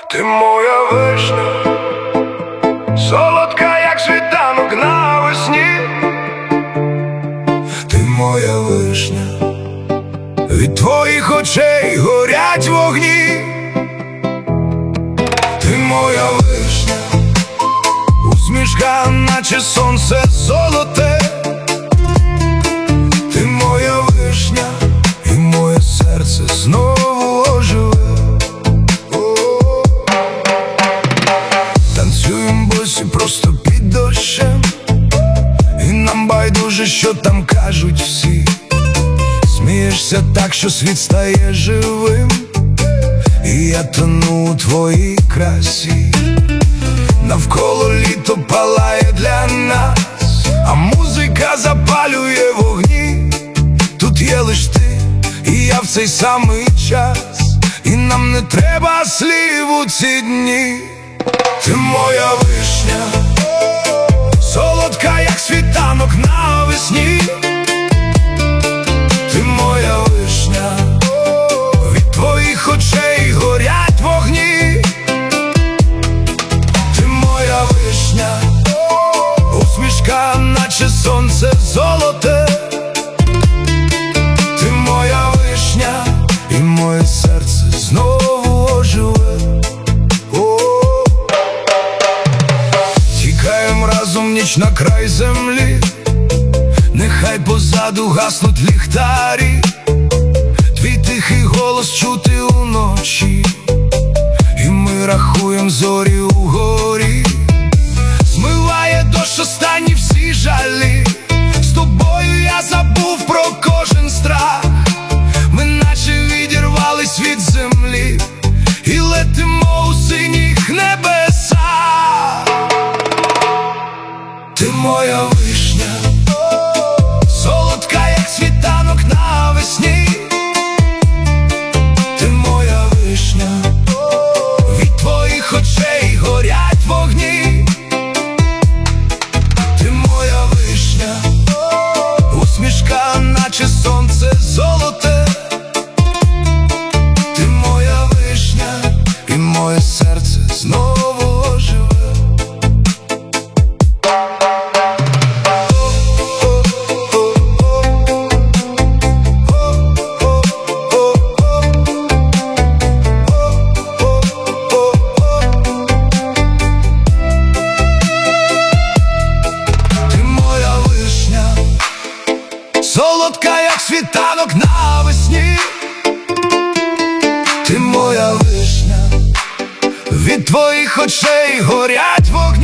Ти моя вишня, солодка, як світанок навесні. Ти моя вишня, від твоїх очей горять вогні. Ти моя вишня, усмішка, наче сонце золоте. Ти моя вишня, і моє серце знову оживе. Танцюєм босі просто під дощем, і нам байдуже, що там кажуть всі. Смієшся так, що світ стає живим, і я тону у твоїй красі. Навколо літо палає для нас, а музика запалює вогні. Тут є лиш ти і я в цей самий час, і нам не треба слів у ці дні. Ти моя вишня, солодка, як світанок навесні. Ти моя вишня, від твоїх очей горять вогні. Ти моя вишня, усмішка, наче сонце золоте. Ти моя вишня, і моє серце знову оживе. Тікаєм разом ніч на край землі, нехай позаду гаснуть ліхтарі. Твій тихий голос чути уночі, і ми рахуєм зорі угорі. Змиває дощ останні всі жалі, з тобою я забув про кожен страх. Ми наче відірвались від землі і летимо у синіх небесах. Ти моя вишня, солодка, як світанок навесні. Ти моя вишня, від твоїх очей горять вогні. Ти моя вишня, усмішка, наче сонце золоте. Ти моя вишня, і моє серце знову оживе. Солодка, як світанок навесні. Ти моя вишня, від твоїх очей горять вогні.